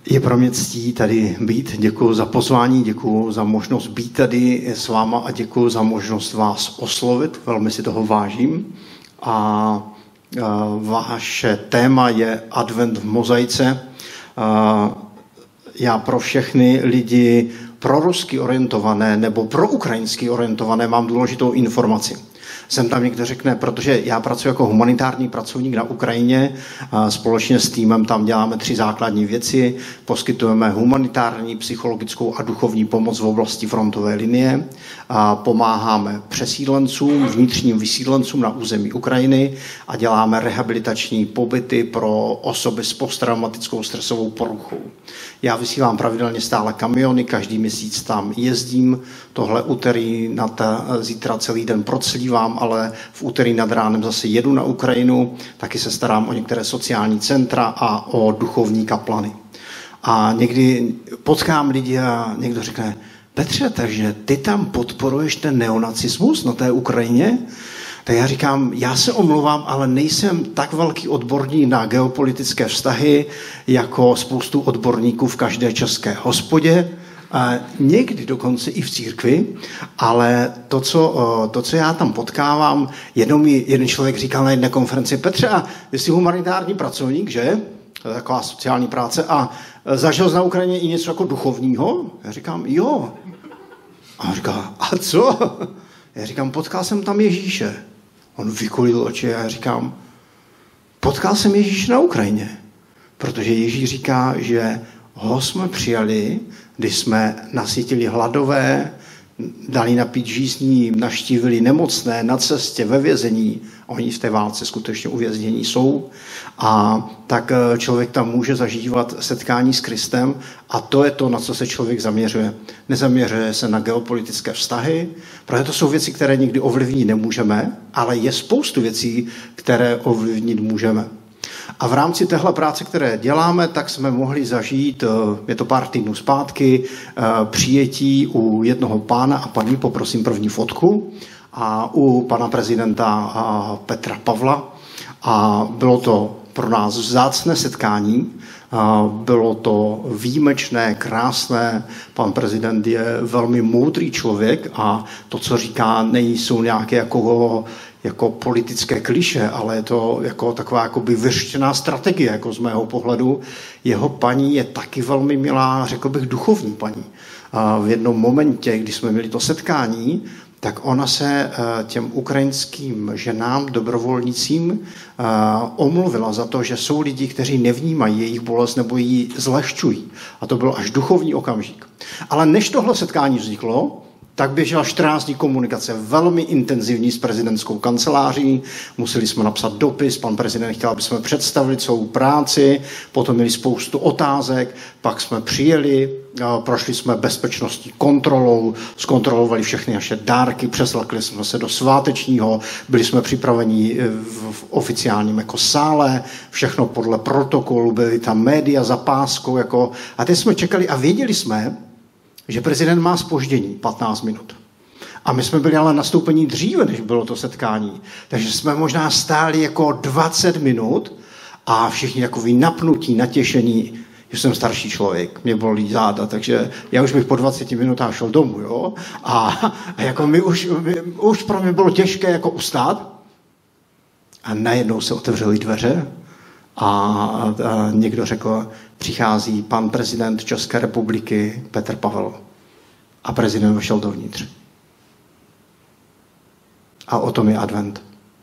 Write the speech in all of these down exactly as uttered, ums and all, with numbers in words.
Je pro mě ctí tady být. Děkuji za pozvání, děkuji za možnost být tady s váma a děkuji za možnost vás oslovit. Velmi si toho vážím. A vaše téma je Advent v mozaice. Já pro všechny lidi prorusky orientované nebo proukrajinsky orientované mám důležitou informaci. Jsem tam někdo řekne, protože já pracuji jako humanitární pracovník na Ukrajině, společně s týmem tam děláme tři základní věci, poskytujeme humanitární, psychologickou a duchovní pomoc v oblasti frontové linie, a pomáháme přesídlencům, vnitřním vysídlencům na území Ukrajiny a děláme rehabilitační pobyty pro osoby s posttraumatickou stresovou poruchou. Já vysílám pravidelně stále kamiony, každý měsíc tam jezdím, tohle úterý na ta, zítra celý den proclívám, ale v úterý nad ránem zase jedu na Ukrajinu, taky se starám o některé sociální centra a o duchovní kaplany. A někdy potkám lidi a někdo řekne, Petře, takže ty tam podporuješ ten neonacismus na té Ukrajině? Tak já říkám, já se omlouvám, ale nejsem tak velký odborník na geopolitické vztahy jako spoustu odborníků v každé české hospodě, a někdy dokonce i v církvi, ale to co, to, co já tam potkávám, jednou mi jeden člověk říkal na jedné konferenci, Petře, a ty jsi humanitární pracovník, že? To je taková sociální práce a zažil jsi na Ukrajině i něco jako duchovního? Já říkám, jo. A on říká, a co? Já říkám, potkal jsem tam Ježíše. On vykulil oči a já říkám, potkal jsem Ježíše na Ukrajině, protože Ježíš říká, že ho jsme přijali, když jsme nasytili hladové, dali napít žízní, navštívili nemocné na cestě, ve vězení. Oni v té válce skutečně uvěznění jsou. A tak člověk tam může zažívat setkání s Kristem a to je to, na co se člověk zaměřuje. Nezaměřuje se na geopolitické vztahy, protože to jsou věci, které nikdy ovlivnit nemůžeme, ale je spoustu věcí, které ovlivnit můžeme. A v rámci téhle práce, které děláme, tak jsme mohli zažít, je to pár týdnů zpátky, přijetí u jednoho pána a paní, poprosím první fotku, a u pana prezidenta Petra Pavla. A bylo to pro nás vzácné setkání, bylo to výjimečné, krásné. Pan prezident je velmi moudrý člověk a to, co říká, nejsou nějaké jako jako politické kliše, ale je to jako taková jakoby vyřešená strategie, jako z mého pohledu. Jeho paní je taky velmi milá, řekl bych, duchovní paní. A v jednom momentě, když jsme měli to setkání, tak ona se těm ukrajinským ženám, dobrovolnicím, omluvila za to, že jsou lidi, kteří nevnímají jejich bolest nebo ji zlehčují. A to byl až duchovní okamžik. Ale než tohle setkání vzniklo, tak běžela čtrnáct dní komunikace velmi intenzivní s prezidentskou kanceláří. Museli jsme napsat dopis, pan prezident chtěl, aby jsme představili celou práci, potom měli spoustu otázek, pak jsme přijeli, prošli jsme bezpečnostní kontrolou, zkontrolovali všechny naše dárky, přeslekli jsme se do svátečního, byli jsme připraveni v oficiálním jako sále, všechno podle protokolu, byly tam média za páskou, jako, a teď jsme čekali a věděli jsme, že prezident má zpoždění patnáct minut. A my jsme byli ale nastoupení dříve, než bylo to setkání. Takže jsme možná stáli jako dvacet minut a všichni takový napnutí, natěšení. Že jsem starší člověk, mě bolí záda, takže já už bych po dvaceti minutách šel domů, jo. A, a jako mi už, mi, už pro mě bylo těžké jako ustát. A najednou se otevřely dveře a, a někdo řekl, přichází pan prezident České republiky Petr Pavel. A prezident vešel dovnitř. A o tom je advent.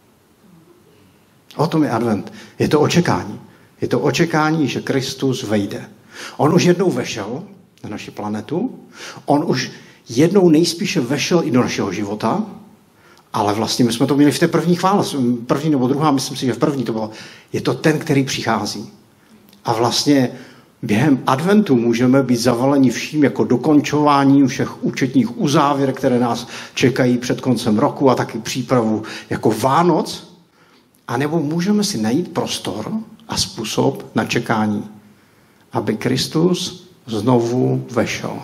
O tom je advent. Je to očekání. Je to očekání, že Kristus vejde. On už jednou vešel na naši planetu. On už jednou nejspíše vešel i do našeho života. Ale vlastně my jsme to měli v té první chvále. První nebo druhá, myslím si, že v první to bylo. Je to ten, který přichází. A vlastně během adventu můžeme být zavaleni vším jako dokončováním všech účetních uzávěr, které nás čekají před koncem roku a taky přípravu jako Vánoc. A nebo můžeme si najít prostor a způsob na čekání, aby Kristus znovu vešel.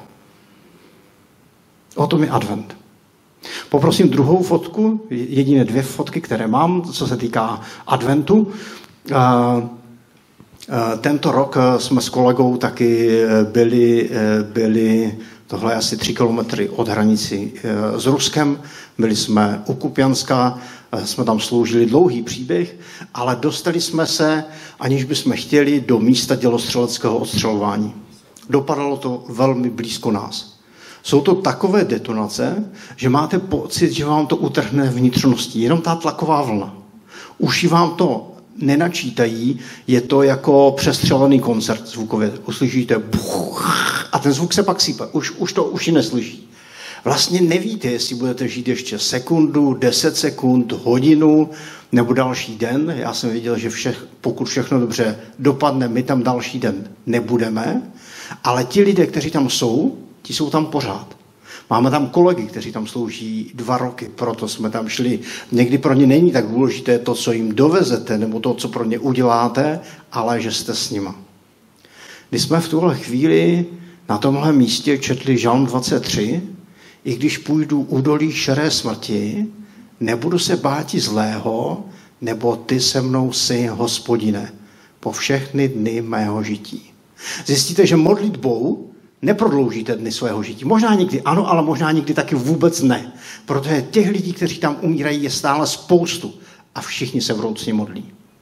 O tom je advent. Poprosím druhou fotku, jediné dvě fotky, které mám, co se týká adventu. Tento rok jsme s kolegou taky byli, byli tohle asi tři kilometry od hranici s Ruskem. Byli jsme u Kupianska, jsme tam sloužili dlouhý příběh, ale dostali jsme se, aniž bychom chtěli, do místa dělostřeleckého odstřelování. Dopadalo to velmi blízko nás. Jsou to takové detonace, že máte pocit, že vám to utrhne vnitřností. Jenom ta tlaková vlna. Uši vám to nenačítají, je to jako přestřelený koncert zvukově. Uslyšíte buch, a ten zvuk se pak sype. Už, už to uši neslyší. Vlastně nevíte, jestli budete žít ještě sekundu, deset sekund, hodinu nebo další den. Já jsem věděl, že všech, pokud všechno dobře dopadne, my tam další den nebudeme, ale ti lidé, kteří tam jsou, ti jsou tam pořád. Máme tam kolegy, kteří tam slouží dva roky, proto jsme tam šli. Někdy pro ně není tak důležité to, co jim dovezete, nebo to, co pro ně uděláte, ale že jste s nima. Když jsme v tuhle chvíli na tomhle místě četli Žalm dvacet tři, i když půjdu údolí šeré smrti, nebudu se báti zlého, nebo ty se mnou jsi, Hospodine, po všechny dny mého žití. Zjistíte, že modlitbou neprodloužíte dny svého žití. Možná někdy ano, ale možná někdy taky vůbec ne. Protože těch lidí, kteří tam umírají, je stále spoustu a všichni se vroucně modlí.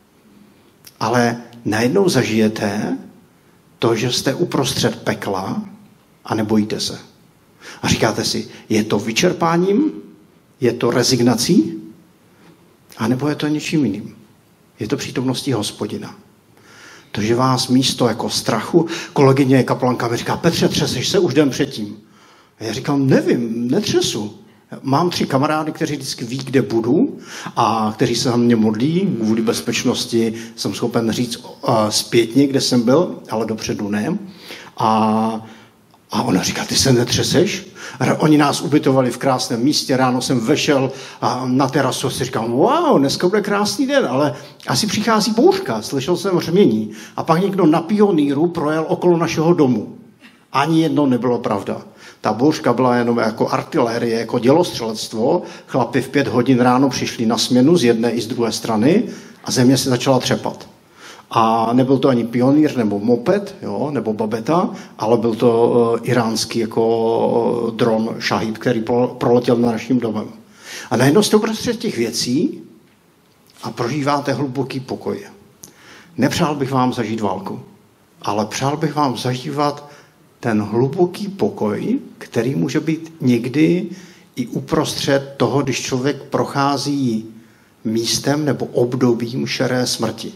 Ale najednou zažijete to, že jste uprostřed pekla a nebojíte se. A říkáte si, je to vyčerpáním? Je to rezignací? A nebo je to něčím jiným? Je to přítomností Hospodina. To, že vás místo jako strachu, kolegyně kaplanka mi říká, Petře, třeseš se už den předtím. A já říkám, nevím, netřesu. Mám tři kamarády, kteří vždycky ví, kde budu a kteří se za mě modlí. Kvůli bezpečnosti jsem schopen říct uh, zpětně, kde jsem byl, ale dopředu ne. A, a ona říká, ty se netřeseš? A oni nás ubytovali v krásném místě, ráno jsem vešel a na terasu si říkám, wow, dneska bude krásný den, ale asi přichází bouřka, slyšel jsem řmění. A pak někdo na pionýru projel okolo našeho domu. Ani jedno nebylo pravda. Ta bouřka byla jenom jako artilérie, jako dělostřelectvo. Chlapi v pět hodin ráno přišli na směnu z jedné i z druhé strany a země se začala třepat. A nebyl to ani pionýr nebo moped, jo, nebo babeta, ale byl to uh, iránský jako uh, dron Shahid, který pro, proletěl nad naším domem. A najednou jste uprostřed těch věcí a prožíváte hluboký pokoj. Nepřál bych vám zažít válku, ale přál bych vám zažívat ten hluboký pokoj, který může být někdy i uprostřed toho, když člověk prochází místem nebo obdobím šeré smrti.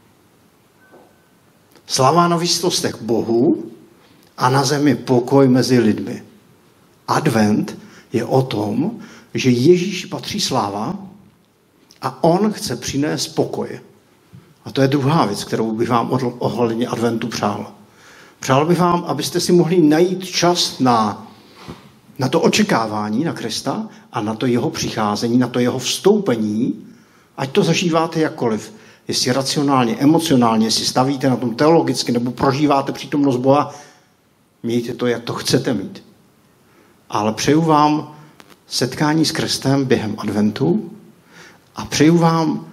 Sláva na výsostech Bohu a na zemi pokoj mezi lidmi. Advent je o tom, že Ježíš patří sláva a on chce přinést pokoj. A to je druhá věc, kterou bych vám ohledně adventu přál. Přál bych vám, abyste si mohli najít čas na, na to očekávání na Krista a na to jeho přicházení, na to jeho vstoupení, ať to zažíváte jakkoliv. Jestli racionálně, emocionálně, jestli stavíte na tom teologicky nebo prožíváte přítomnost Boha, mějte to, jak to chcete mít. Ale přeju vám setkání s Kristem během adventu a přeju vám,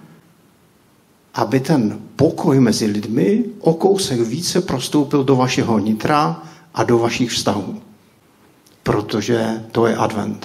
aby ten pokoj mezi lidmi o kousek více prostoupil do vašeho nitra a do vašich vztahů. Protože to je advent.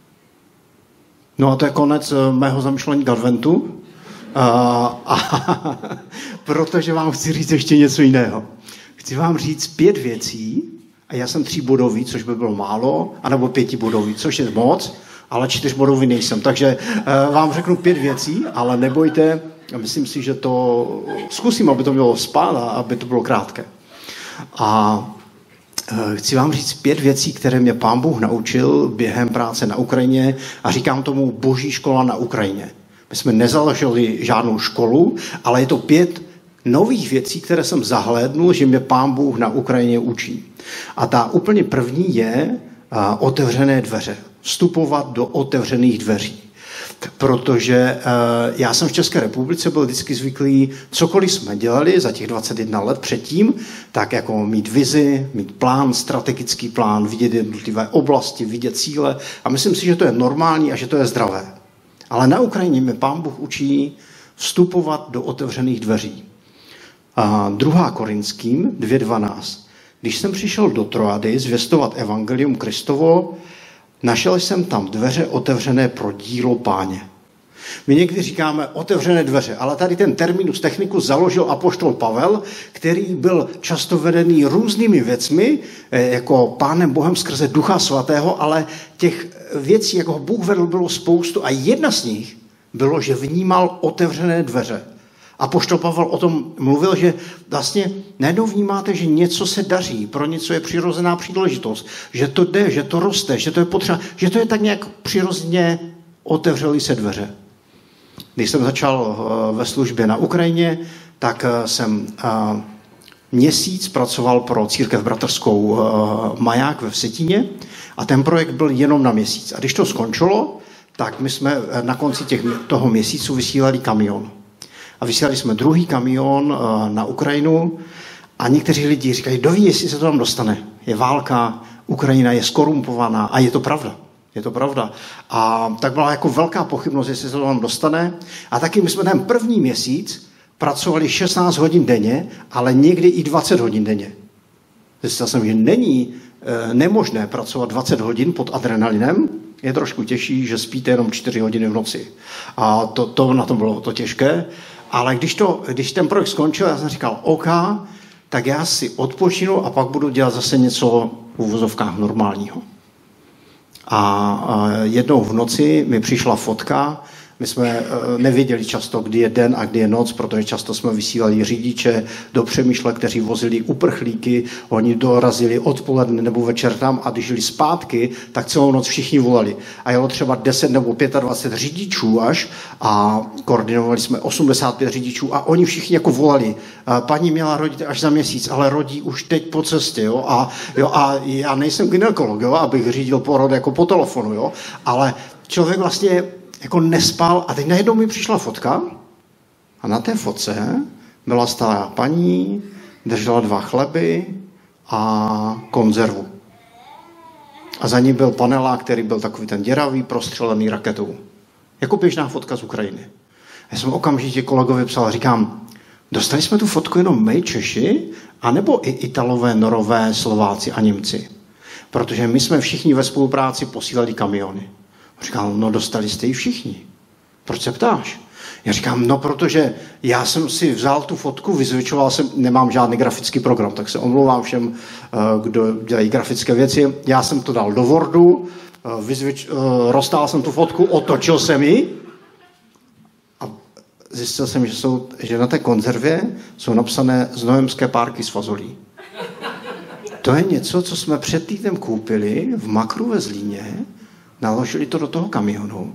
No a to je konec mého zamýšlení k adventu. A, a, protože vám chci říct ještě něco jiného. Chci vám říct pět věcí, a já jsem tříbodový, což by bylo málo, anebo pětibodový, což je moc, ale čtyřbodový nejsem. Takže uh, vám řeknu pět věcí, ale nebojte, myslím si, že to zkusím, aby to bylo spát a aby to bylo krátké. A uh, chci vám říct pět věcí, které mě Pán Bůh naučil během práce na Ukrajině a říkám tomu Boží škola na Ukrajině. My jsme nezaložili žádnou školu, ale je to pět nových věcí, které jsem zahlédnul, že mě Pán Bůh na Ukrajině učí. A ta úplně první je uh, otevřené dveře. Vstupovat do otevřených dveří. Protože uh, já jsem v České republice byl vždycky zvyklý, cokoliv jsme dělali za těch dvacet jedna let předtím, tak jako mít vizi, mít plán, strategický plán, vidět jednotlivé oblasti, vidět cíle. A myslím si, že to je normální a že to je zdravé. Ale na Ukrajině mě Pán Bůh učí vstupovat do otevřených dveří. A druhá Korinským dvě dvanáct. Když jsem přišel do Troady zvěstovat evangelium Kristovo, našel jsem tam dveře otevřené pro dílo Páně. My někdy říkáme otevřené dveře, ale tady ten terminus technicus založil apoštol Pavel, který byl často vedený různými věcmi, jako Pánem Bohem skrze Ducha Svatého, ale těch věcí, jako ho Bůh vedl, bylo spoustu a jedna z nich bylo, že vnímal otevřené dveře. Apoštol Pavel o tom mluvil, že vlastně najednou vnímáte, že něco se daří, pro něco je přirozená příležitost, že to jde, že to roste, že to je potřeba, že to je tak nějak přirozeně otevřely se dveře. Když jsem začal ve službě na Ukrajině, tak jsem měsíc pracoval pro církev bratrskou Maják ve Vsetíně a ten projekt byl jenom na měsíc. A když to skončilo, tak my jsme na konci těch, toho měsícu vysílali kamion. A vysílali jsme druhý kamion na Ukrajinu a někteří lidi říkají, kdo ví, jestli se to tam dostane. Je válka, Ukrajina je skorumpovaná a je to pravda. Je to pravda. A tak byla jako velká pochybnost, jestli se to tam dostane. A taky my jsme ten první měsíc pracovali šestnáct hodin denně, ale někdy i dvacet hodin denně. Zjistil jsem, že není e, nemožné pracovat dvacet hodin pod adrenalinem. Je trošku těžší, že spíte jenom čtyři hodiny v noci. A to, to na tom bylo to těžké. Ale když, to, když ten projekt skončil, já jsem říkal, OK, tak já si odpočinu a pak budu dělat zase něco v uvozovkách normálního. A jednou v noci mi přišla fotka, my jsme nevěděli často, kdy je den a kdy je noc, protože často jsme vysílali řidiče do Přemýšle, kteří vozili uprchlíky, oni dorazili odpoledne nebo večer tam a když žili zpátky, tak celou noc všichni volali. A jelo třeba deset nebo dvacet pět řidičů až a koordinovali jsme osmdesát pět řidičů a oni všichni jako volali. Paní měla rodit až za měsíc, ale rodí už teď po cestě. Jo? A, jo, a já nejsem gynekolog, jo? Abych řídil porod jako po telefonu, jo? Ale člověk vlastně jako nespal a teď najednou mi přišla fotka a na té fotce byla stará paní, držela dva chleby a konzervu. A za ní byl panelák, který byl takový ten děravý, prostřelený raketou. Jako běžná fotka z Ukrajiny. Já jsem okamžitě kolegovi psal, říkám, dostali jsme tu fotku jenom my, Češi, anebo i Italové, Norové, Slováci a Němci? Protože my jsme všichni ve spolupráci posílali kamiony. Říkal, no dostali jste ji všichni. Proč se ptáš? Já říkám, no protože já jsem si vzal tu fotku, vyzvětšoval jsem, nemám žádný grafický program, tak se omlouvám všem, kdo dělají grafické věci. Já jsem to dal do Wordu, vyzvětš, roztál jsem tu fotku, otočil jsem ji a zjistil jsem, že, jsou, že na té konzervě jsou napsané znojemské párky s fazolí. To je něco, co jsme před týdnem koupili v Makru ve Zlíně, naložili to do toho kamionu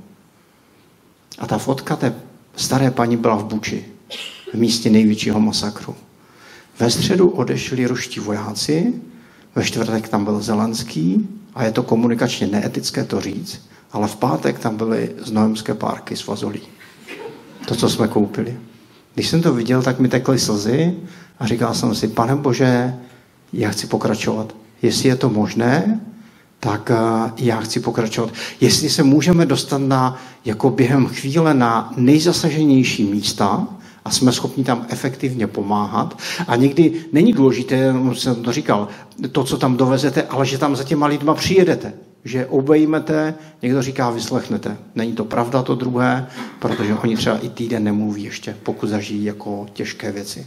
a ta fotka té staré paní byla v Buči, v místě největšího masakru. Ve středu odešli ruští vojáci, ve čtvrtek tam byl Zelenský a je to komunikačně neetické to říct, ale v pátek tam byly znojemské párky s fazolí. To, co jsme koupili. Když jsem to viděl, tak mi tekly slzy a říkal jsem si, Pane Bože, já chci pokračovat. Jestli je to možné, tak já chci pokračovat. Jestli se můžeme dostat na, jako během chvíle na nejzasaženější místa a jsme schopni tam efektivně pomáhat a někdy není důležité, jsem to říkal, to, co tam dovezete, ale že tam za těma lidma přijedete, že obejmete, někdo říká, vyslechnete. Není to pravda to druhé, protože oni třeba i týden nemluví ještě, pokud zažijí jako těžké věci.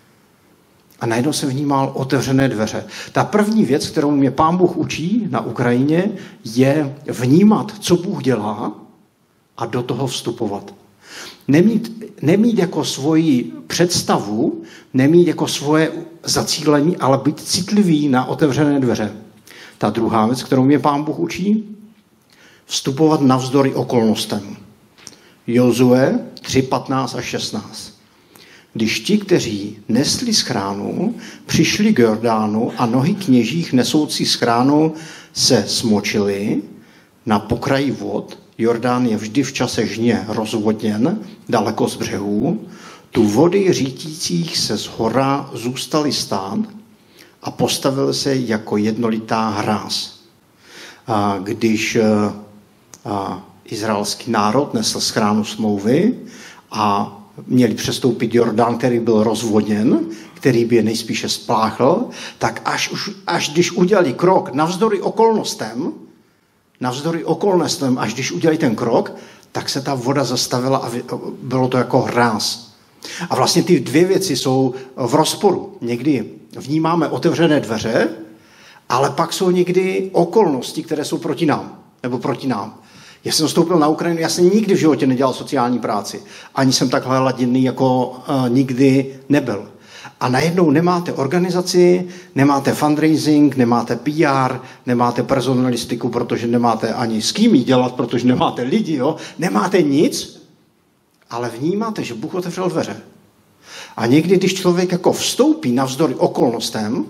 A najednou jsem vnímal otevřené dveře. Ta první věc, kterou mě Pán Bůh učí na Ukrajině, je vnímat, co Bůh dělá a do toho vstupovat. Nemít, nemít jako svoji představu, nemít jako svoje zacílení, ale být citlivý na otevřené dveře. Ta druhá věc, kterou mě Pán Bůh učí, vstupovat navzdory okolnostem. Jozue tři patnáct a šestnáct. Když ti, kteří nesli schránu, přišli k Jordánu a nohy kněžích nesoucí schránu se smočili na pokraji vod, Jordán je vždy v čase žně rozvodněn, daleko z břehů, tu vody řítících se z hora zůstaly stát a postavily se jako jednolitá hráz. A když a, izraelský národ nesl schránu smlouvy a měli přestoupit Jordán, který byl rozvodněn, který by je nejspíše spláchl, tak až, už, až když udělali krok navzdory okolnostem, navzdory okolnostem, až když udělali ten krok, tak se ta voda zastavila a bylo to jako hráz. A vlastně ty dvě věci jsou v rozporu. Někdy vnímáme otevřené dveře, ale pak jsou někdy okolnosti, které jsou proti nám, nebo proti nám. Já jsem vstoupil na Ukrajinu, já jsem nikdy v životě nedělal sociální práci. Ani jsem takhle laděný jako uh, nikdy nebyl. A najednou nemáte organizaci, nemáte fundraising, nemáte P R, nemáte personalistiku, protože nemáte ani s kým jí dělat, protože nemáte lidi, jo? Nemáte nic, ale vnímáte, že Bůh otevřel dveře. A někdy, když člověk jako vstoupí navzdory okolnostem,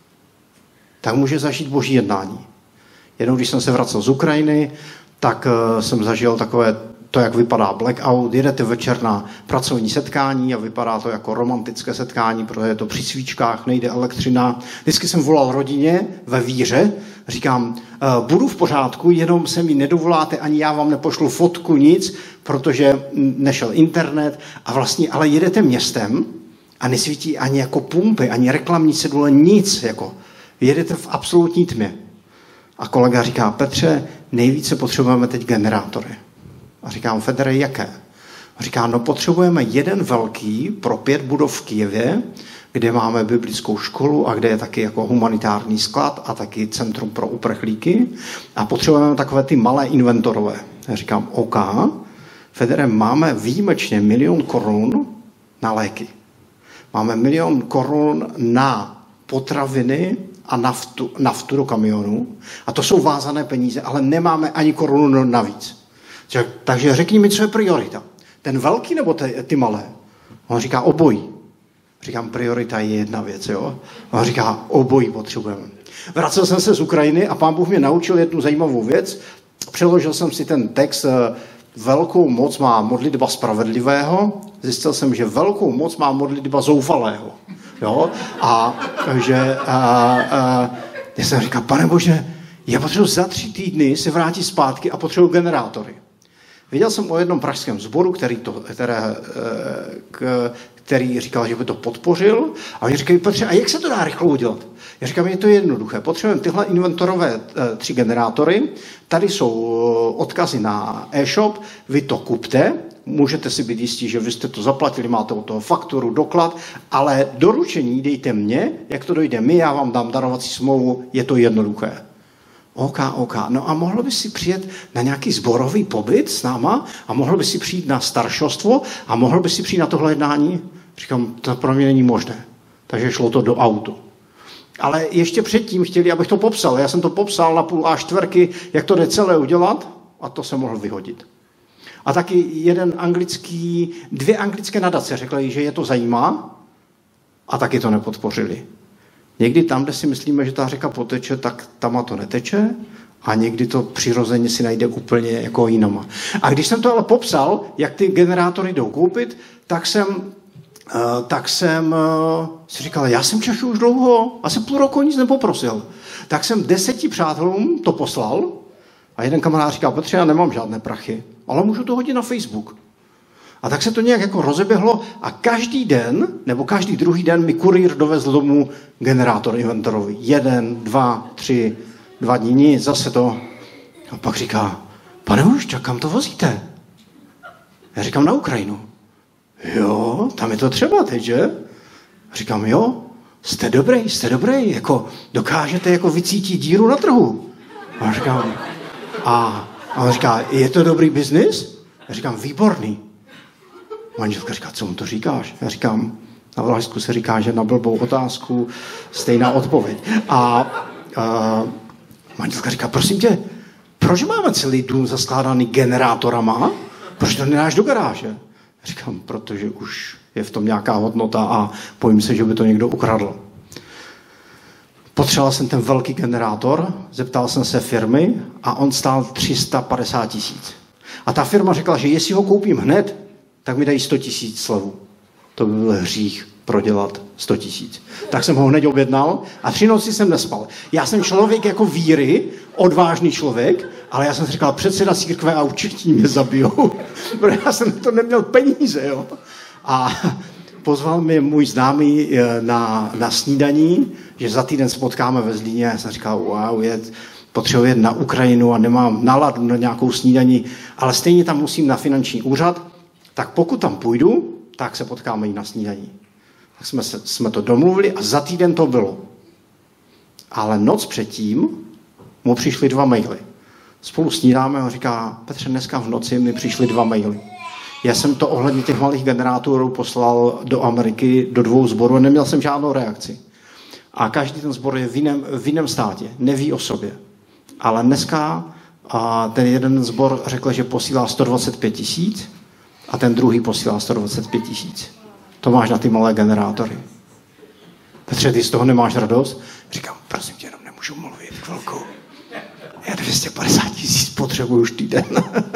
tak může zažít Boží jednání. Jednou, když jsem se vracel z Ukrajiny, tak uh, jsem zažil takové to, jak vypadá blackout. Jedete večer na pracovní setkání a vypadá to jako romantické setkání, protože je to při svíčkách, nejde elektřina. Vždycky jsem volal rodině ve víře, říkám, uh, budu v pořádku, jenom se mi nedovoláte, ani já vám nepošlu fotku, nic, protože nešel internet a vlastně, ale jedete městem a nesvítí ani jako pumpy, ani reklamní cedule, nic, jako jedete v absolutní tmě. A kolega říká, Petře, nejvíce potřebujeme teď generátory. A říkám, Federe, jaké? A říká, no potřebujeme jeden velký pro pět budov v Kyjevě, kde máme biblickou školu a kde je taky jako humanitární sklad a taky centrum pro uprchlíky. A potřebujeme takové ty malé inventorové. Já říkám, OK, Federe, máme výjimečně milion korun na léky. Máme milion korun na potraviny a naftu, naftu do kamionu. A to jsou vázané peníze, ale nemáme ani korunu navíc. Takže řekni mi, co je priorita. Ten velký nebo ty, ty malé? On říká obojí. Říkám, priorita je jedna věc, jo? On říká, obojí potřebujeme. Vracel jsem se z Ukrajiny a Pán Bůh mě naučil jednu zajímavou věc. Přeložil jsem si ten text, velkou moc má modlitba spravedlivého. Zjistil jsem, že velkou moc má modlitba zoufalého. Jo? A že a, a, já jsem říkal, Pane Bože, já potřebuji za tři týdny se vrátit zpátky a potřebuji generátory. Viděl jsem o jednom pražském sboru, který, to, které, k, který říkal, že by to podpořil. A oni říkají, Petře, a jak se to dá rychle udělat? Já říkám, je to jednoduché. Potřebujeme tyhle inventorové tři generátory. Tady jsou odkazy na e-shop. Vy to kupte. Můžete si být jistí, že vy jste to zaplatili, máte od toho fakturu, doklad, ale doručení dejte mně, jak to dojde mi, já vám dám darovací smlouvu, je to jednoduché. OK, OK. No a mohl by si přijet na nějaký sborový pobyt s náma a mohl by si přijít na staršostvo a mohl by si přijít na tohle jednání? Říkám, to pro mě není možné. Takže šlo to do autu. Ale ještě předtím chtěli, abych to popsal. Já jsem to popsal na půl á čtvrky, jak to jde celé udělat a to se mohl vyhodit. A taky jeden anglický, dvě anglické nadace řekly, že je to zajímá a taky to nepodpořili. Někdy tam, kde si myslíme, že ta řeka poteče, tak tam to neteče a někdy to přirozeně si najde úplně jako jinama. A když jsem to ale popsal, jak ty generátory jdou koupit, tak jsem, uh, tak jsem uh, si říkal, já jsem Češi už dlouho, asi půl roku nic nepoprosil. Tak jsem deseti přátelům to poslal a jeden kamarád říkal, Petře, já nemám žádné prachy, ale můžu to hodit na Facebook. A tak se to nějak jako rozeběhlo a každý den, nebo každý druhý den mi kurýr dovezl domů generátor inventorový. Jeden, dva, tři, dva dní, nic, zase to. A pak říká, pane Hušťa, kam to vozíte? Já říkám, na Ukrajinu. Jo, tam je to třeba teď, že? A říkám, jo, jste dobrý, jste dobrý, jako dokážete jako vycítit díru na trhu. A říkám, a, a on říká, je to dobrý biznis? Já říkám, výborný. Manželka říká, co mu to říkáš? Já říkám, na Valašsku se říká, že na blbou otázku stejná odpověď. A, a manželka říká, prosím tě, proč máme celý dům zaskládaný generátorama? Proč to nedáš do garáže? Já říkám, protože už je v tom nějaká hodnota a bojím se, že by to někdo ukradl. Potřeboval jsem ten velký generátor, zeptal jsem se firmy a on stál tři sta padesát tisíc. A ta firma řekla, že jestli ho koupím hned, tak mi dají sto tisíc slevu. To by byl hřích prodělat sto tisíc. Tak jsem ho hned objednal a tři noci jsem nespal. Já jsem člověk jako víry, odvážný člověk, ale já jsem si říkal, předseda církve a určitě mě zabijou. Protože já jsem to neměl peníze, jo. a pozval mě můj známý na, na snídaní, že za týden se potkáme ve Zlíně. Já jsem říkal, wow, je, potřebuji jet na Ukrajinu a nemám náladu na nějakou snídaní, ale stejně tam musím na finanční úřad, tak pokud tam půjdu, tak se potkáme i na snídaní. Tak jsme, se, jsme to domluvili a za týden to bylo. Ale noc předtím mu přišly dva maily. Spolu snídáme a říká, Petře, dneska v noci mi přišly dva maily. Já jsem to ohledně těch malých generátorů poslal do Ameriky, do dvou sborů a neměl jsem žádnou reakci. A každý ten sbor je v jiném, v jiném státě, neví o sobě. Ale dneska a ten jeden sbor řekl, že posílá sto dvacet pět tisíc a ten druhý posílá sto dvacet pět tisíc. To máš na ty malé generátory. Petře, ty z toho nemáš radost? Říkám, prosím tě, jenom nemůžu mluvit chvilku. Já dvě stě padesát tisíc potřebuju už týden.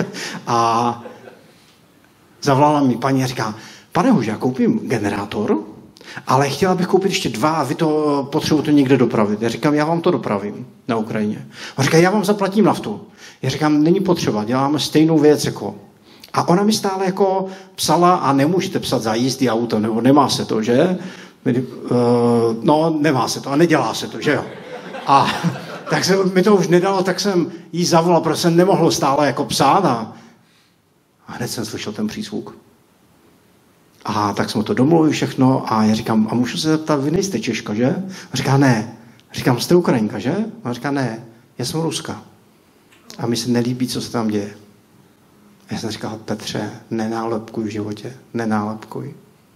A zavolala mi paní a říká, pane Huž, já koupím generátor, ale chtěla bych koupit ještě dva a vy to potřebujete někde dopravit. Já říkám, já vám to dopravím na Ukrajině. A říká, já vám zaplatím naftu. Já říkám, není potřeba, děláme stejnou věc jako. A ona mi stále jako psala a nemůžete psat za jízdy auto, nebo nemá se to, že? No, nemá se to a nedělá se to, že jo? A tak se mi to už nedalo, tak jsem jí zavolal, protože jsem nemohl stále jako psát a, a hned jsem slyšel ten přízvuk. A tak jsme to domluvili všechno a já říkám, a můžu se zeptat, vy nejste Češka, že? A říká, ne. Říkám, jste Ukrajinka, že? A říká, ne, já jsem Ruska. A mi se nelíbí, co se tam děje. A já jsem říkal, Petře, nenálepkuj v životě, nenálepkuj.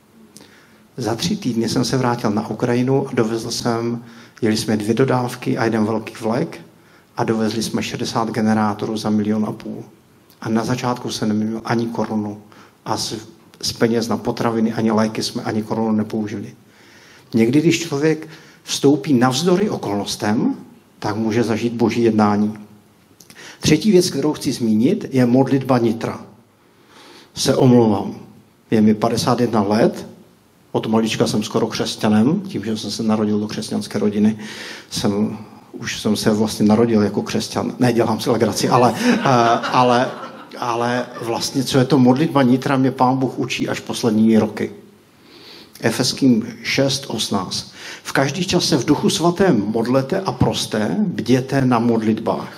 Za tři týdny jsem se vrátil na Ukrajinu a dovezl jsem, jeli jsme dvě dodávky a jeden velký vlek a dovezli jsme šedesát generátorů za milion a půl. A na začátku jsem neměl ani korunu a z, z peněz na potraviny ani léky jsme ani korunu nepoužili. Někdy, když člověk vstoupí navzdory okolnostem, tak může zažít boží jednání. Třetí věc, kterou chci zmínit, je modlitba nitra. Se omlouvám. Je mi padesát jedna let, od malička jsem skoro křesťanem, tím, že jsem se narodil do křesťanské rodiny. Jsem, už jsem se vlastně narodil jako křesťan. Ne, dělám si legraci, ale, uh, ale, ale vlastně, co je to modlitba nitra, mě Pán Bůh učí až poslední roky. Efeským šest osmnáct. V každý čas se v Duchu svatém modlete a proste, bděte na modlitbách.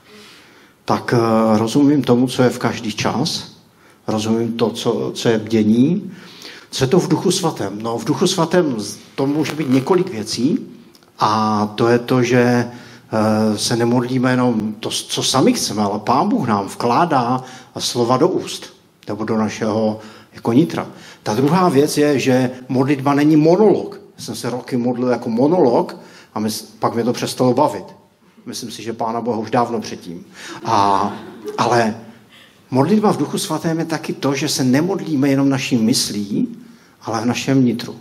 Tak uh, rozumím tomu, co je v každý čas. Rozumím to, co, co je bdění. Co je to v Duchu svatém? No, v Duchu svatém to může být několik věcí a to je to, že uh, se nemodlíme jenom to, co sami chceme, ale Pán Bůh nám vkládá slova do úst nebo do našeho jako nitra. Ta druhá věc je, že modlitba není monolog. Já jsem se roky modlil jako monolog a my, pak mě to přestalo bavit. Myslím si, že Pána Boha už dávno předtím. A, ale modlitba v Duchu svatém je taky to, že se nemodlíme jenom naší myslí, ale v našem nitru.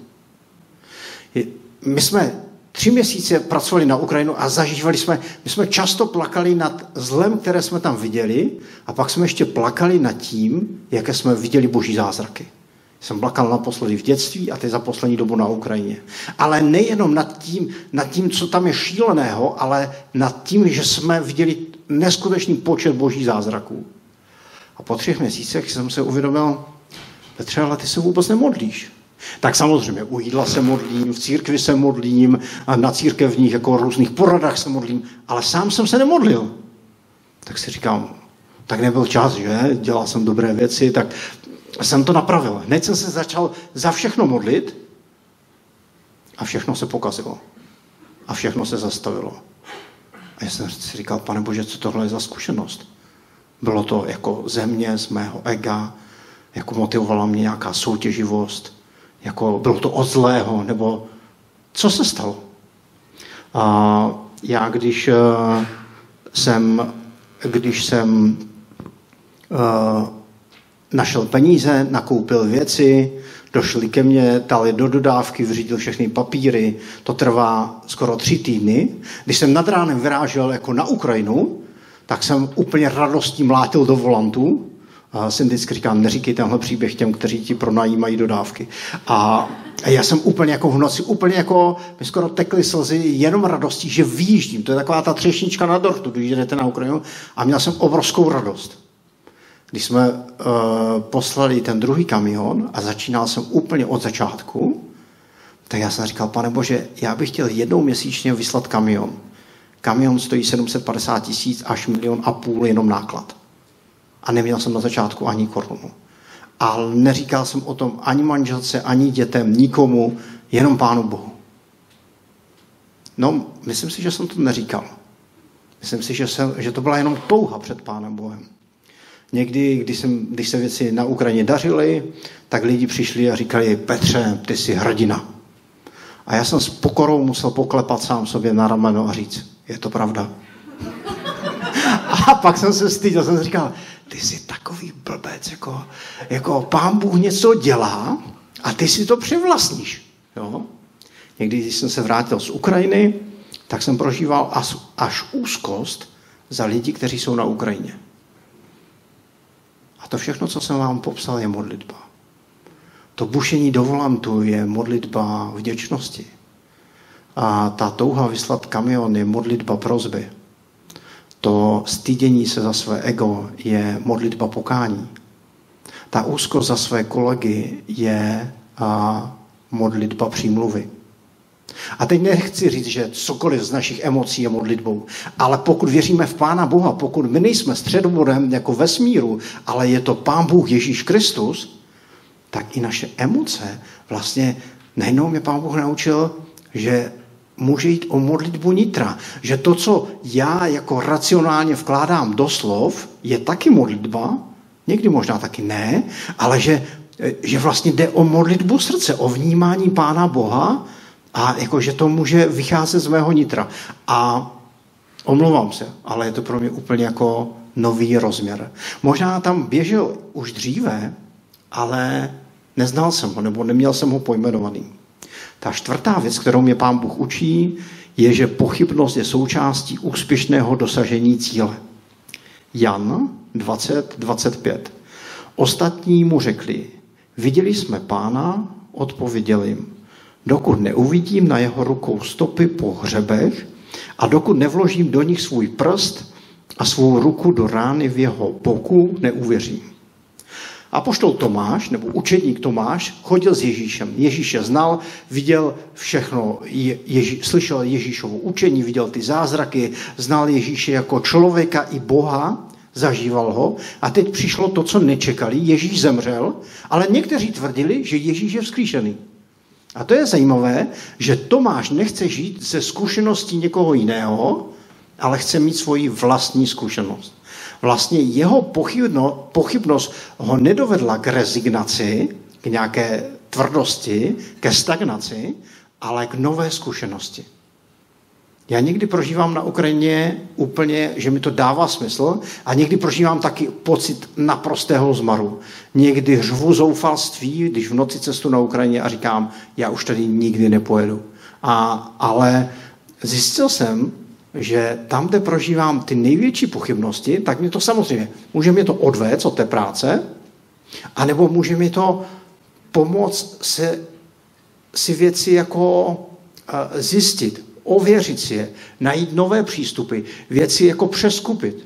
My jsme tři měsíce pracovali na Ukrajinu a zažívali jsme, my jsme často plakali nad zlem, které jsme tam viděli a pak jsme ještě plakali nad tím, jaké jsme viděli boží zázraky. Jsem plakal naposledy v dětství a teď za poslední dobu na Ukrajině. Ale nejenom nad tím, nad tím, co tam je šíleného, ale nad tím, že jsme viděli neskutečný počet boží zázraků. A po třech měsících jsem se uvědomil, Petře, ale ty se vůbec nemodlíš. Tak samozřejmě u jídla se modlím, v církvi se modlím, a na církevních jako různých poradách se modlím, ale sám jsem se nemodlil. Tak si říkám, tak nebyl čas, že? Dělal jsem dobré věci, tak jsem to napravil. Hned jsem se začal za všechno modlit a všechno se pokazilo. A všechno se zastavilo. A já jsem si říkal, Pane Bože, co tohle je za zkušenost? Bylo to jako země z mého ega, jako motivovala mě nějaká soutěživost, jako bylo to od zlého, nebo co se stalo? A já, když uh, jsem, když jsem uh, našel peníze, nakoupil věci, došli ke mně, dali do dodávky, vyřídil všechny papíry, to trvá skoro tři týdny. Když jsem nad ránem vyrážel jako na Ukrajinu, tak jsem úplně radostí mlátil do volantu. A jsem vždycky říkám, neříkej tenhle příběh těm, kteří ti pronajímají dodávky. A já jsem úplně jako v noci, úplně jako, mi skoro tekly slzy jenom radostí, že vyjíždím. To je taková ta třešnička na dortu, když jdete na Ukrajinu. A měl jsem obrovskou radost. když jsme uh, poslali ten druhý kamion a začínal jsem úplně od začátku, tak já jsem říkal, Pane Bože, já bych chtěl jednou měsíčně vyslat kamion. Kamion stojí sedm set padesát tisíc až milion a půl jenom náklad. A neměl jsem na začátku ani korunu. A neříkal jsem o tom ani manželce, ani dětem, nikomu, jenom Pánu Bohu. No, myslím si, že jsem to neříkal. Myslím si, že, jsem, že to byla jenom touha před Pánem Bohem. Někdy, když, jsem, když se věci na Ukrajině dařily, tak lidi přišli a říkali, Petře, ty jsi hrdina. A já jsem s pokorou musel poklepat sám sobě na rameno a říct, je to pravda. A pak jsem se styděl, jsem si říkal, ty jsi takový blbec, jako, jako Pán Bůh něco dělá a ty si to přivlastníš. Jo? Někdy, když jsem se vrátil z Ukrajiny, tak jsem prožíval až, až úzkost za lidi, kteří jsou na Ukrajině. A to všechno, co jsem vám popsal, je modlitba. To bušení do volantu je modlitba vděčnosti. A ta touha vyslat kamion je modlitba prosby. To stydění se za své ego je modlitba pokání. Ta úzkost za své kolegy je a, modlitba přímluvy. A teď nechci říct, že cokoliv z našich emocí je modlitbou, ale pokud věříme v Pána Boha, pokud my nejsme středobodem jako vesmíru, ale je to Pán Bůh Ježíš Kristus, tak i naše emoce vlastně najednou mě Pán Bůh naučil, že může jít o modlitbu nitra. Že to, co já jako racionálně vkládám do slov, je taky modlitba, někdy možná taky ne, ale že, že vlastně jde o modlitbu srdce, o vnímání Pána Boha a jako, že to může vycházet z mého nitra. A omlouvám se, ale je to pro mě úplně jako nový rozměr. Možná tam běžel už dříve, ale neznal jsem ho, nebo neměl jsem ho pojmenovaný. Ta čtvrtá věc, kterou mě Pán Bůh učí, je, že pochybnost je součástí úspěšného dosažení cíle. Jan dvacet dvacet pět. Ostatní mu řekli, viděli jsme Pána, odpověděl jim, dokud neuvidím na jeho rukou stopy po hřebech a dokud nevložím do nich svůj prst a svou ruku do rány v jeho boku, neuvěřím. Apoštol Tomáš, nebo učedník Tomáš, chodil s Ježíšem. Ježíše znal, viděl všechno, Ježí, slyšel Ježíšovo učení, viděl ty zázraky, znal Ježíše jako člověka i Boha, zažíval ho. A teď přišlo to, co nečekali. Ježíš zemřel, ale někteří tvrdili, že Ježíš je vzkříšený. A to je zajímavé, že Tomáš nechce žít ze zkušeností někoho jiného, ale chce mít svoji vlastní zkušenost. Vlastně jeho pochybno, pochybnost ho nedovedla k rezignaci, k nějaké tvrdosti, ke stagnaci, ale k nové zkušenosti. Já někdy prožívám na Ukrajině úplně, že mi to dává smysl a někdy prožívám taky pocit naprostého zmaru. Někdy řvu zoufalství, když v noci cestu na Ukrajině a říkám, já už tady nikdy nepojedu. A, ale zjistil jsem, že tam, kde prožívám ty největší pochybnosti, tak mě to samozřejmě, může mě to odvést od té práce, anebo může mi to pomoct se, si věci jako uh, zjistit, ověřit si je, najít nové přístupy, věci jako přeskupit.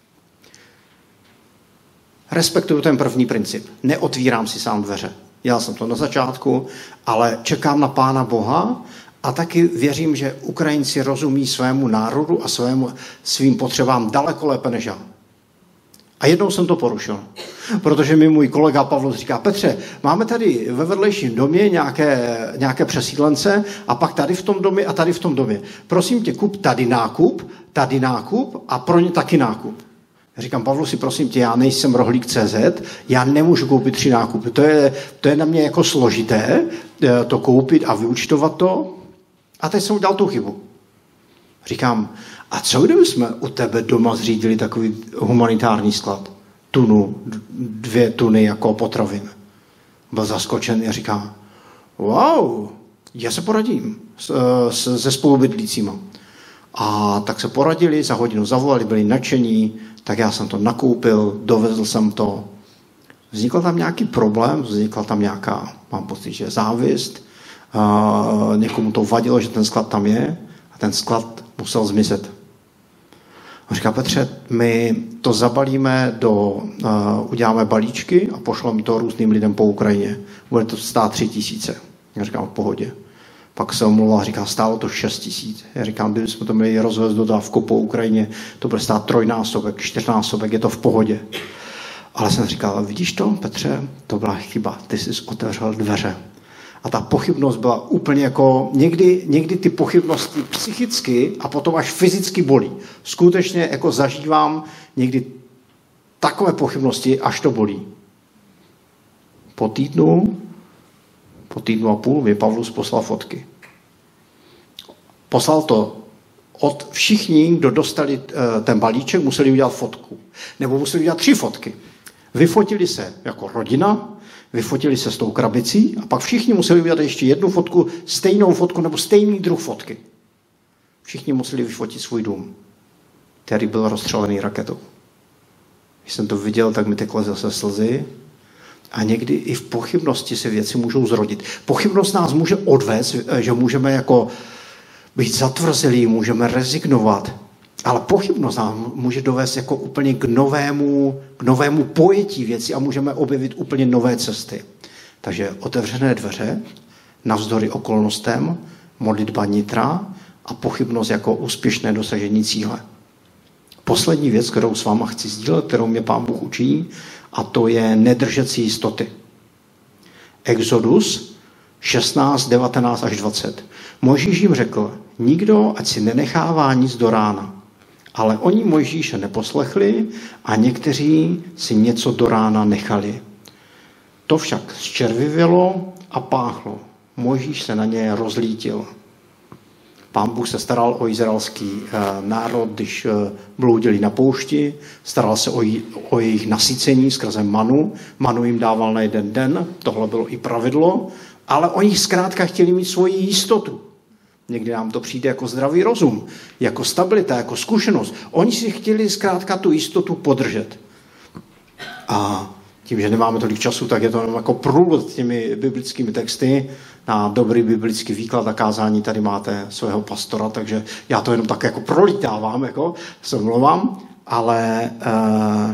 Respektuju ten první princip. Neotvírám si sám dveře. Dělal jsem to na začátku, ale čekám na Pána Boha a taky věřím, že Ukrajinci rozumí svému národu a svému, svým potřebám daleko lépe než já. A jednou jsem to porušil, protože mi můj kolega Pavlos říká, Petře, máme tady ve vedlejším domě nějaké, nějaké přesídlence a pak tady v tom domě a tady v tom domě. Prosím tě, kup tady nákup, tady nákup a pro ně taky nákup. Já říkám, Pavlosi, prosím tě, já nejsem rohlík tečka cé zet, já nemůžu koupit tři nákupy. To je, to je na mě jako složité, to koupit a vyúčtovat to. A teď jsem udělal tu chybu. Říkám, a co kdyby jsme u tebe doma zřídili takový humanitární sklad? Tunu, dvě tuny jako potravin. Byl zaskočen a říká, wow, já se poradím se spolubydlícíma. A tak se poradili, za hodinu zavolali, byli nadšení, tak já jsem to nakoupil, dovezl jsem to. Vznikl tam nějaký problém, vznikla tam nějaká, mám pocit, že závist. Uh, někomu to vadilo, že ten sklad tam je a ten sklad musel zmizet. On říká, Petře, my to zabalíme do, uh, uděláme balíčky a pošleme to různým lidem po Ukrajině. Bude to stát tři tisíce. Já říkám, v pohodě. Pak se omlouval, říká, stálo to šest tisíc. Já říkám, kdyby jsme to měli rozvést dodávku po Ukrajině, to bude stát trojnásobek, čtyřnásobek, je to v pohodě. Ale jsem říkal, vidíš to, Petře, to byla chyba, ty jsi otevřel dveře. A ta pochybnost byla úplně jako, někdy, někdy ty pochybnosti psychicky a potom až fyzicky bolí. Skutečně jako zažívám někdy takové pochybnosti, až to bolí. Po týdnu, po týdnu a půl mi Pavlus poslal fotky. Poslal to od všichni, kdo dostali ten balíček, museli udělat fotku. Nebo museli udělat tři fotky. Vyfotili se jako rodina, vyfotili se s tou krabicí a pak všichni museli udělat ještě jednu fotku, stejnou fotku nebo stejný druh fotky. Všichni museli vyfotit svůj dům, který byl rozstřelený raketou. Když jsem to viděl, tak mi tekly zase slzy a někdy i v pochybnosti se věci můžou zrodit. Pochybnost nás může odvést, že můžeme jako být zatvrzelí, můžeme rezignovat, ale pochybnost nám může dovést jako úplně k novému, k novému pojetí věcí a můžeme objevit úplně nové cesty. Takže otevřené dveře, navzdory okolnostem, modlitba nitra a pochybnost jako úspěšné dosažení cíle. Poslední věc, kterou s váma chci sdílet, kterou mě Pán Bůh učí, a to je nedržet si jistoty. Exodus šestnáct, devatenáct až dvacet. Mojžíš jim řekl, nikdo ať si nenechává nic do rána. Ale oni Mojžíše neposlechli a někteří si něco do rána nechali. To však zčervivělo a páchlo. Mojžíš se na ně rozlítil. Pán Bůh se staral o izraelský národ, když bloudili na poušti, staral se o, jí, o jejich nasycení skrze manu. Manu jim dával na jeden den, tohle bylo i pravidlo, ale oni zkrátka chtěli mít svoji jistotu. Někdy nám to přijde jako zdravý rozum, jako stabilita, jako zkušenost. Oni si chtěli zkrátka tu jistotu podržet. A tím, že nemáme tolik času, tak je to jako průvod těmi biblickými texty. Na dobrý biblický výklad a kázání tady máte svého pastora, takže já to jenom tak jako prolítávám, jako se mluvám, ale uh,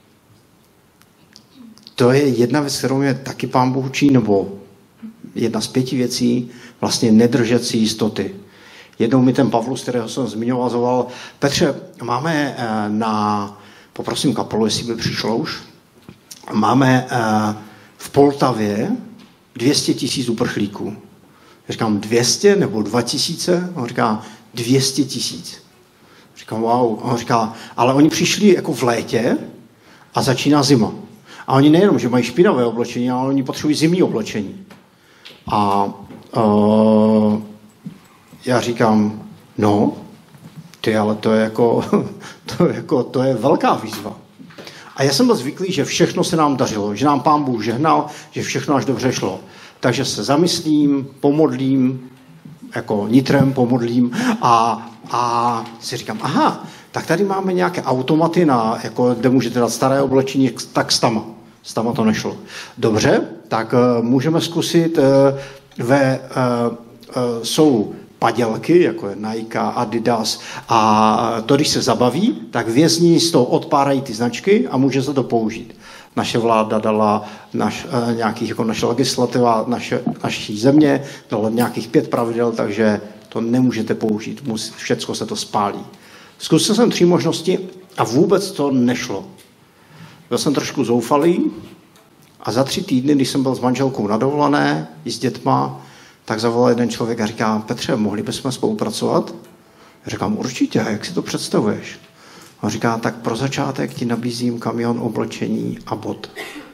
to je jedna věc, kterou mě taky Pán Bůh učí, nebo jedna z pěti věcí, vlastně nedržet si jistoty. Jednou mi ten Pavlus, kterého jsem zmiňoval, zavolal, Petře, máme na, poprosím kapelu, jestli by přišlo už, máme v Poltavě dvě stě tisíc uprchlíků. Já říkám, dvě stě nebo dva tisíce? On říká, dvě stě tisíc. Říkám, wow. On říká, ale oni přišli jako v létě a začíná zima. A oni nejenom, že mají špinavé oblečení, ale oni potřebují zimní oblečení. A uh, já říkám, no, ty, ale to je jako, to je jako, to je velká výzva. A já jsem byl zvyklý, že všechno se nám dařilo, že nám Pán Bůh žehnal, že všechno až dobře šlo. Takže se zamyslím, pomodlím, jako nitrem pomodlím a, a si říkám, aha, tak tady máme nějaké automaty, na, jako, kde můžete dát staré oblečení, tak s tama. S tama to nešlo. Dobře, tak uh, můžeme zkusit, uh, ve, uh, uh, jsou padělky, jako je Nike, Adidas, a to, když se zabaví, tak vězni z toho odpárají ty značky a může se to použít. Naše vláda dala naš, uh, nějakých, jako naše legislativa, naše, naší země, dala nějakých pět pravidel, takže to nemůžete použít, musí, všecko se to spálí. Zkusil jsem tři možnosti a vůbec to nešlo. Byl jsem trošku zoufalý a za tři týdny, když jsem byl s manželkou na dovolené i s dětma, tak zavolal jeden člověk a říká, Petře, mohli bychom spolupracovat? Já říkám, určitě, jak si to představuješ? A on říká, tak pro začátek ti nabízím kamion, oblečení a bod.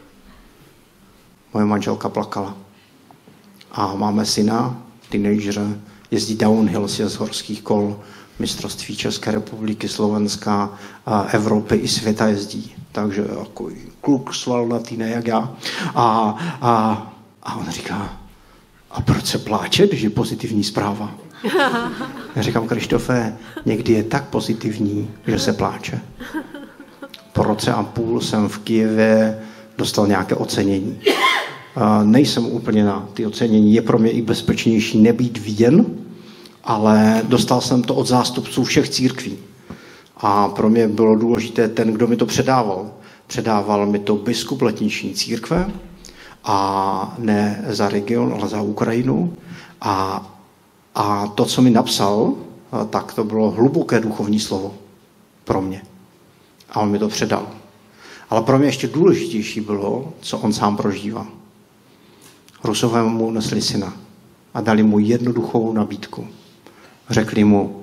Moje manželka plakala. A máme syna, teenagera, jezdí downhill z horských kol, mistrovství České republiky, Slovenska, Evropy i světa jezdí. Takže jako kluk svalnatý, ne jak já. A, a, a on říká, a proč se pláče, když je pozitivní zpráva? Já říkám, Krištofe, někdy je tak pozitivní, že se pláče. Po roce a půl jsem v Kyjevě dostal nějaké ocenění. A nejsem úplně na ty ocenění, je pro mě i bezpečnější nebýt viděn, ale dostal jsem to od zástupců všech církví. A pro mě bylo důležité ten, kdo mi to předával. Předával mi to biskup letniční církve, a ne za region, ale za Ukrajinu. A, a to, co mi napsal, tak to bylo hluboké duchovní slovo pro mě. A on mi to předal. Ale pro mě ještě důležitější bylo, co on sám prožívá. Rusové mu nesli syna a dali mu jednoduchou nabídku. Řekli mu,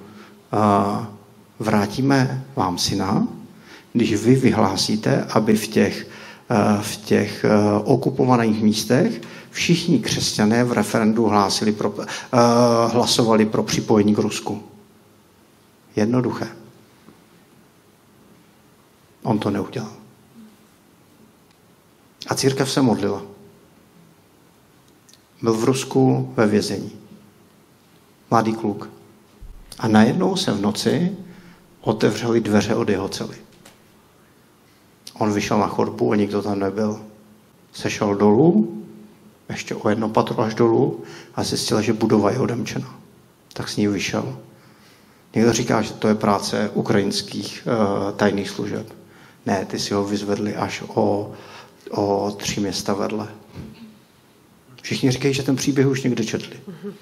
vrátíme vám syna, když vy vyhlásíte, aby v těch, v těch okupovaných místech všichni křesťané v referendu hlásili pro, hlasovali pro připojení k Rusku. Jednoduché. On to neudělal. A církev se modlila. Byl v Rusku ve vězení. Mladý kluk. A najednou se v noci otevřely dveře od jeho cely. On vyšel na chodbu a nikdo tam nebyl. Sešel dolů, ještě o jedno patro až dolů a zjistil, že budova je odemčena. Tak s ní vyšel. Někdo říká, že to je práce ukrajinských uh, tajných služeb. Ne, ty si ho vyzvedli až o, o tři města vedle. Všichni říkají, že ten příběh už někde četli.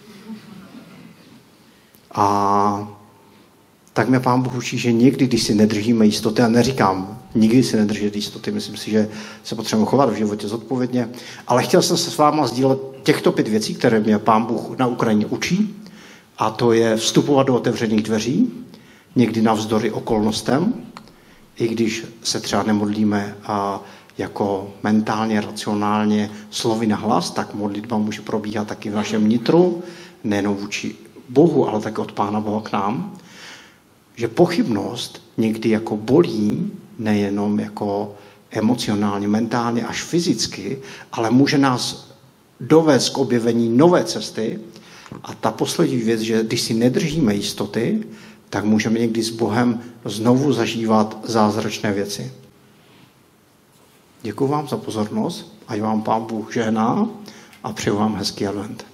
A tak mě Pán Bůh učí, že někdy, když si nedržíme jistoty, a neříkám, nikdy si nedržet jistoty, myslím si, že se potřebujeme chovat v životě zodpovědně, ale chtěl jsem se s váma sdílet těchto pět věcí, které mě Pán Bůh na Ukrajině učí, a to je vstupovat do otevřených dveří, někdy navzdory okolnostem, i když se třeba nemodlíme a jako mentálně, racionálně slovy na hlas, tak modlitba může probíhat taky v našem nitru, nejenom vůči Bohu, ale také od Pána Boha k nám. Že pochybnost někdy jako bolí, nejenom jako emocionálně, mentálně, až fyzicky, ale může nás dovést k objevení nové cesty. A ta poslední věc, že když si nedržíme jistoty, tak můžeme někdy s Bohem znovu zažívat zázračné věci. Děkuji vám za pozornost, ať vám Pán Bůh žehná a přeju vám hezký advent.